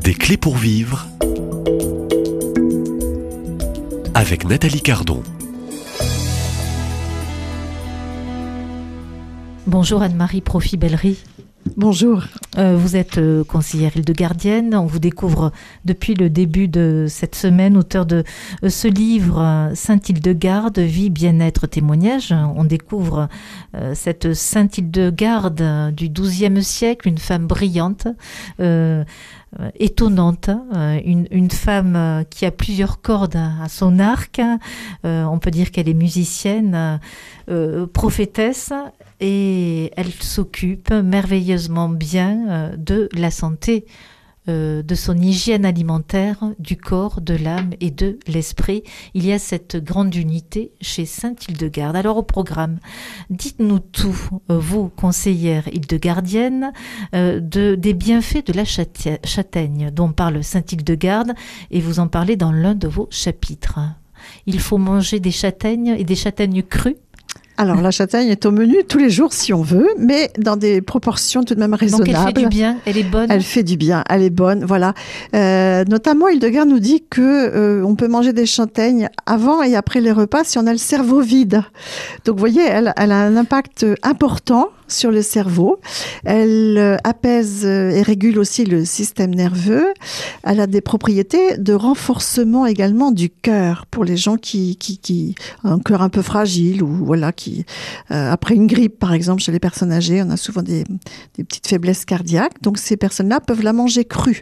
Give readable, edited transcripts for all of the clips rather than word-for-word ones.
Des clés pour vivre avec Nathalie Cardon. Bonjour Anne-Marie Profit-Bellery. Bonjour. Vous êtes conseillère hildegardienne. On vous découvre depuis le début de cette semaine, auteur de ce livre Sainte Hildegarde, vie, bien-être, témoignage. On découvre cette Sainte Hildegarde du XIIe siècle, une femme brillante, étonnante, une femme qui a plusieurs cordes à son arc. On peut dire qu'elle est musicienne, prophétesse, et elle s'occupe merveilleusement bien de la santé, de son hygiène alimentaire, du corps, de l'âme et de l'esprit. Il y a cette grande unité chez Sainte Hildegarde. Alors au programme, dites-nous tout, vous, conseillère hildegardienne, des bienfaits de la châtaigne dont parle Sainte Hildegarde, et vous en parlez dans l'un de vos chapitres. Il faut manger des châtaignes et des châtaignes crues. Alors, la châtaigne est au menu tous les jours si on veut, mais dans des proportions tout de même raisonnables. Donc, elle fait du bien, elle est bonne. Elle fait du bien, elle est bonne, voilà. Notamment, Hildegarde nous dit que on peut manger des châtaignes avant et après les repas si on a le cerveau vide. Donc, vous voyez, elle a un impact important sur le cerveau. Elle apaise et régule aussi le système nerveux. Elle a des propriétés de renforcement également du cœur pour les gens qui ont un cœur un peu fragile ou voilà qui après une grippe par exemple chez les personnes âgées, on a souvent des petites faiblesses cardiaques. Donc ces personnes-là peuvent la manger crue.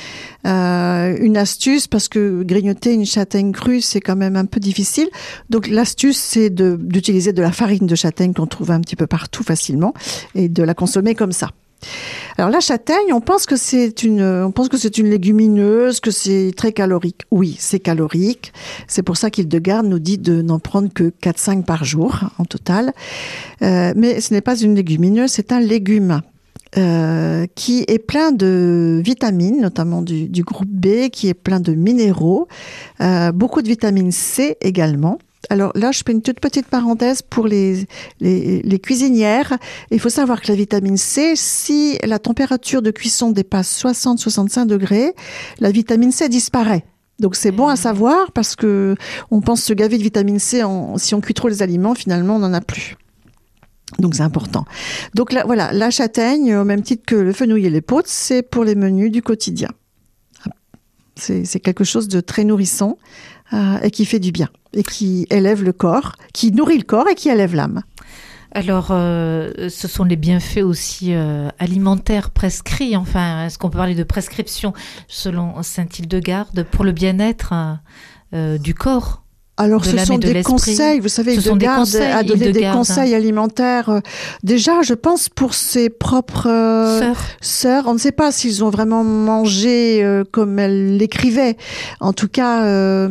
Une astuce, parce que grignoter une châtaigne crue, c'est quand même un peu difficile. Donc l'astuce, c'est d'utiliser de la farine de châtaigne qu'on trouve un petit peu partout facilement et de la consommer comme ça. Alors la châtaigne, on pense que c'est une légumineuse, que c'est très calorique. Oui, c'est calorique. C'est pour ça qu'Hildegarde nous dit de n'en prendre que 4-5 par jour en total. Mais ce n'est pas une légumineuse, c'est un légume. Qui est plein de vitamines, notamment du groupe B, qui est plein de minéraux, beaucoup de vitamine C également. Alors là, je fais une toute petite parenthèse pour les cuisinières. Il faut savoir que la vitamine C, si la température de cuisson dépasse 60-65 degrés, la vitamine C disparaît. Donc c'est bon à savoir parce que on pense se gaver de vitamine C si on cuit trop les aliments, finalement on n'en a plus. Donc c'est important. Donc là, voilà, la châtaigne, au même titre que le fenouil et l'épeautre, c'est pour les menus du quotidien. C'est quelque chose de très nourrissant et qui fait du bien et qui élève le corps, qui nourrit le corps et qui élève l'âme. Alors, ce sont les bienfaits aussi alimentaires prescrits. Enfin, est-ce qu'on peut parler de prescription selon Sainte Hildegarde pour le bien-être du corps? Alors, ce sont des conseils. Vous savez, Hildegarde a donné des conseils alimentaires. Déjà, je pense pour ses propres sœurs. On ne sait pas s'ils ont vraiment mangé comme elle l'écrivait. En tout cas,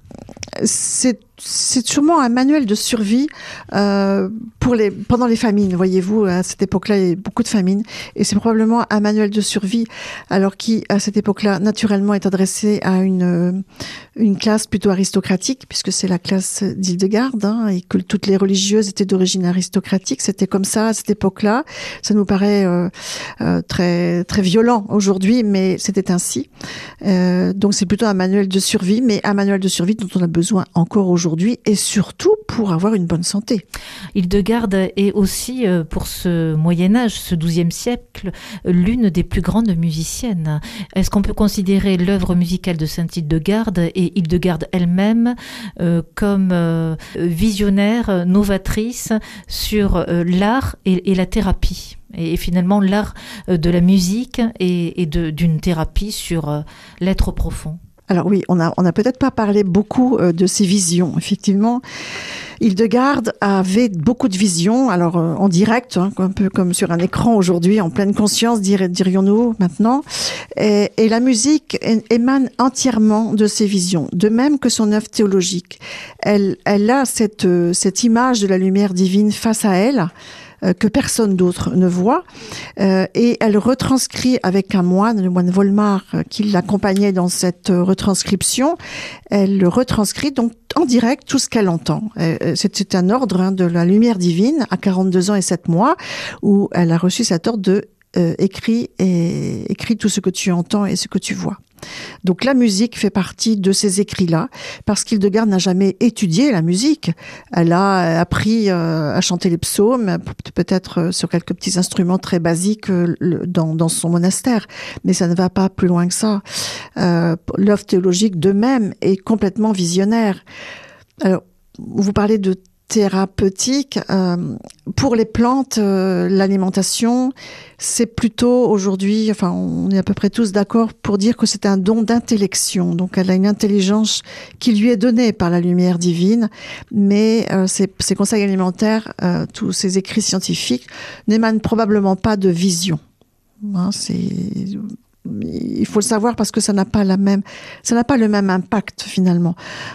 c'est sûrement un manuel de survie pendant les famines. Voyez-vous, à cette époque-là, il y a beaucoup de famines. Et c'est probablement un manuel de survie, alors qui, à cette époque-là, naturellement, est adressé à une classe plutôt aristocratique, puisque c'est la classe d'Hildegarde, et que toutes les religieuses étaient d'origine aristocratique. C'était comme ça à cette époque-là. Ça nous paraît très, très violent aujourd'hui, mais c'était ainsi. Donc c'est plutôt un manuel de survie, mais un manuel de survie dont on a besoin encore aujourd'hui, et surtout pour avoir une bonne santé. Hildegarde est aussi, pour ce Moyen-Âge, ce XIIe siècle, l'une des plus grandes musiciennes. Est-ce qu'on peut considérer l'œuvre musicale de Sainte Hildegarde et Hildegarde elle-même comme visionnaire, novatrice sur l'art et la thérapie? Et finalement l'art de la musique et d'une thérapie sur l'être profond. Alors oui, on a peut-être pas parlé beaucoup de ses visions. Effectivement, Hildegarde avait beaucoup de visions. Alors en direct, un peu comme sur un écran aujourd'hui, en pleine conscience, dirions-nous maintenant. Et la musique émane entièrement de ses visions, de même que son œuvre théologique. Elle a cette image de la lumière divine face à elle. Que personne d'autre ne voit, et elle retranscrit avec un moine, le moine Volmar, qui l'accompagnait dans cette retranscription. Elle retranscrit donc en direct tout ce qu'elle entend. C'était un ordre de la lumière divine à 42 ans et 7 mois, où elle a reçu cet ordre de écrit tout ce que tu entends et ce que tu vois. Donc la musique fait partie de ces écrits-là, parce qu'Hildegard n'a jamais étudié la musique. Elle a appris à chanter les psaumes, peut-être sur quelques petits instruments très basiques dans son monastère, mais ça ne va pas plus loin que ça. L'œuvre théologique de même est complètement visionnaire. Alors, vous parlez de thérapeutique. Pour les plantes, l'alimentation, c'est plutôt aujourd'hui, enfin, on est à peu près tous d'accord pour dire que c'est un don d'intellection. Donc, elle a une intelligence qui lui est donnée par la lumière divine, mais ces conseils alimentaires, tous ces écrits scientifiques, n'émanent probablement pas de vision. Il faut le savoir parce que ça n'a pas le même impact finalement.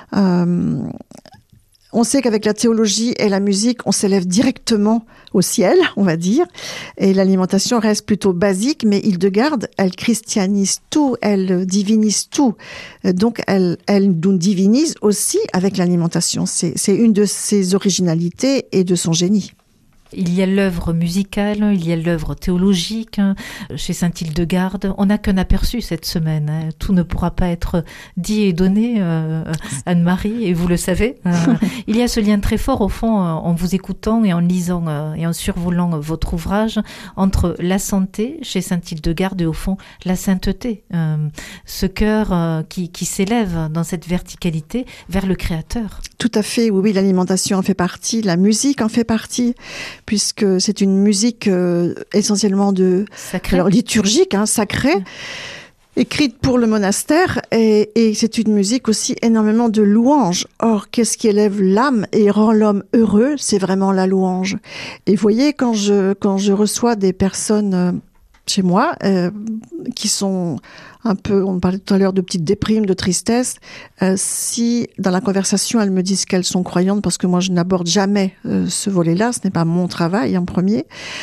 On sait qu'avec la théologie et la musique, on s'élève directement au ciel, on va dire, et l'alimentation reste plutôt basique, mais Hildegard, elle christianise tout, elle divinise tout. Donc, elle nous divinise aussi avec l'alimentation. C'est une de ses originalités et de son génie. Il y a l'œuvre musicale, il y a l'œuvre théologique chez Sainte-Hildegarde. On n'a qu'un aperçu cette semaine. Tout ne pourra pas être dit et donné, Anne-Marie, et vous le savez. Il y a ce lien très fort, au fond, en vous écoutant et en lisant et en survolant votre ouvrage, entre la santé chez Sainte-Hildegarde et, au fond, la sainteté. Ce cœur qui s'élève dans cette verticalité vers le Créateur. Tout à fait, oui, l'alimentation en fait partie, la musique en fait partie, puisque c'est une musique essentiellement liturgique, sacrée, écrite pour le monastère, et c'est une musique aussi énormément de louanges. Or, qu'est-ce qui élève l'âme et rend l'homme heureux? C'est vraiment la louange. Et vous voyez, quand je reçois des personnes chez moi qui sont un peu, on parlait tout à l'heure de petites déprimes, de tristesse, si dans la conversation elles me disent qu'elles sont croyantes, parce que moi je n'aborde jamais ce volet-là, ce n'est pas mon travail en premier,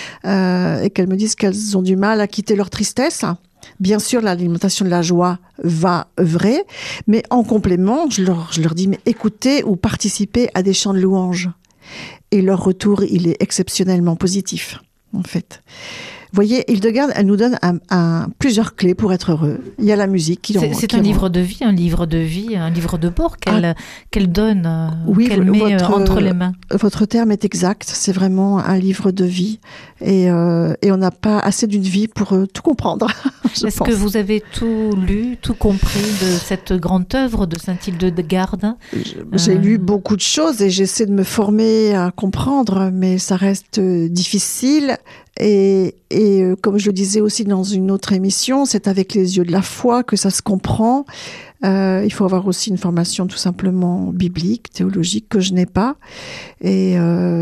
et qu'elles me disent qu'elles ont du mal à quitter leur tristesse, bien sûr l'alimentation de la joie va œuvrer, mais en complément je leur dis, mais écoutez ou participez à des chants de louange, et leur retour il est exceptionnellement positif en fait. Vous voyez, Hildegard, elle nous donne plusieurs clés pour être heureux. Il y a la musique. C'est un livre de vie, un livre de bord qu'elle donne, qu'elle met entre les mains. Votre terme est exact, c'est vraiment un livre de vie. Et on n'a pas assez d'une vie pour tout comprendre. Est-ce que vous avez tout lu, tout compris de cette grande œuvre de Sainte-Hildegarde? J'ai lu beaucoup de choses et j'essaie de me former à comprendre, mais ça reste difficile. Et comme je le disais aussi dans une autre émission, c'est avec les yeux de la foi que ça se comprend. Il faut avoir aussi une formation tout simplement biblique, théologique, que je n'ai pas. Et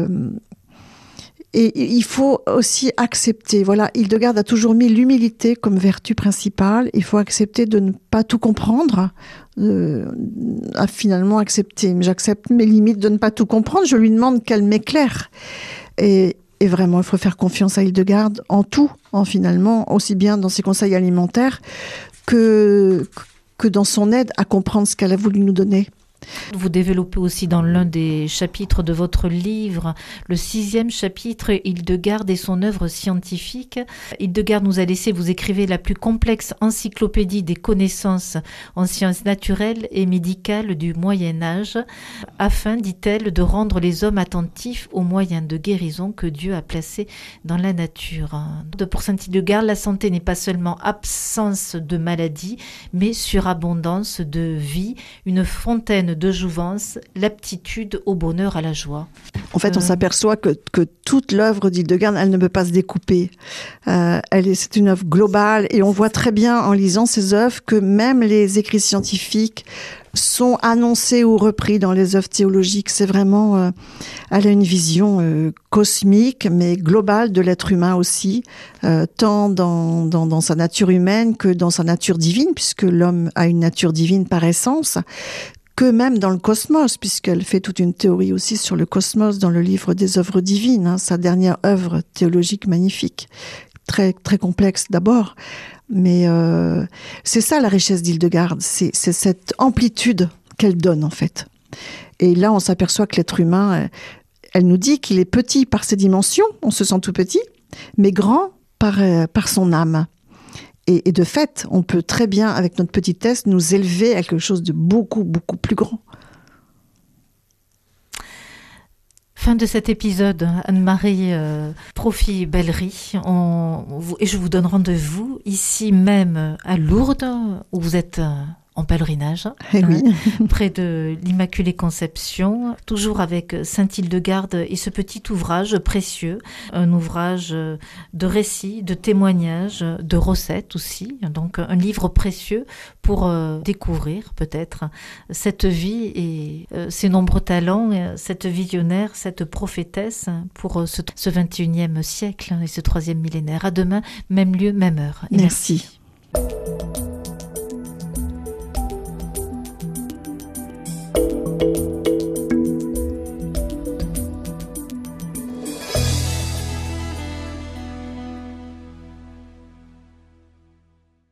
il faut aussi accepter. Voilà, Hildegard a toujours mis l'humilité comme vertu principale. Il faut accepter de ne pas tout comprendre, à finalement accepter. J'accepte mes limites de ne pas tout comprendre. Je lui demande qu'elle m'éclaire. Et vraiment, il faut faire confiance à Hildegard en tout, finalement, aussi bien dans ses conseils alimentaires que dans son aide à comprendre ce qu'elle a voulu nous donner. Vous développez aussi dans l'un des chapitres de votre livre, le 6e chapitre, Hildegard et son œuvre scientifique. Hildegard nous a laissé, vous écrivez, la plus complexe encyclopédie des connaissances en sciences naturelles et médicales du Moyen-Âge, afin, dit-elle, de rendre les hommes attentifs aux moyens de guérison que Dieu a placés dans la nature. Pour Sainte Hildegard, la santé n'est pas seulement absence de maladie, mais surabondance de vie, une fontaine de jouvence, l'aptitude au bonheur, à la joie. En fait, on s'aperçoit que toute l'œuvre d'Hildegard, elle ne peut pas se découper. C'est une œuvre globale et on voit très bien en lisant ces œuvres que même les écrits scientifiques sont annoncés ou repris dans les œuvres théologiques. C'est vraiment, elle a une vision cosmique, mais globale de l'être humain aussi, tant dans sa nature humaine que dans sa nature divine, puisque l'homme a une nature divine par essence, que même dans le cosmos, puisqu'elle fait toute une théorie aussi sur le cosmos dans le livre des œuvres divines, sa dernière œuvre théologique magnifique, très, très complexe d'abord. Mais c'est ça la richesse d'Hildegard, c'est cette amplitude qu'elle donne en fait. Et là, on s'aperçoit que l'être humain, elle nous dit qu'il est petit par ses dimensions, on se sent tout petit, mais grand par son âme. Et de fait, on peut très bien, avec notre petit test, nous élever à quelque chose de beaucoup, beaucoup plus grand. Fin de cet épisode, Anne-Marie Profit-Bellery. Et je vous donne rendez-vous ici même à Lourdes, où vous êtes en pèlerinage, Oui. près de l'Immaculée Conception, toujours avec Sainte-Hildegarde et ce petit ouvrage précieux, un ouvrage de récits, de témoignages, de recettes aussi, donc un livre précieux pour découvrir peut-être cette vie et ses nombreux talents, cette visionnaire, cette prophétesse pour ce 21e siècle et ce 3e millénaire. À demain, même lieu, même heure. Merci.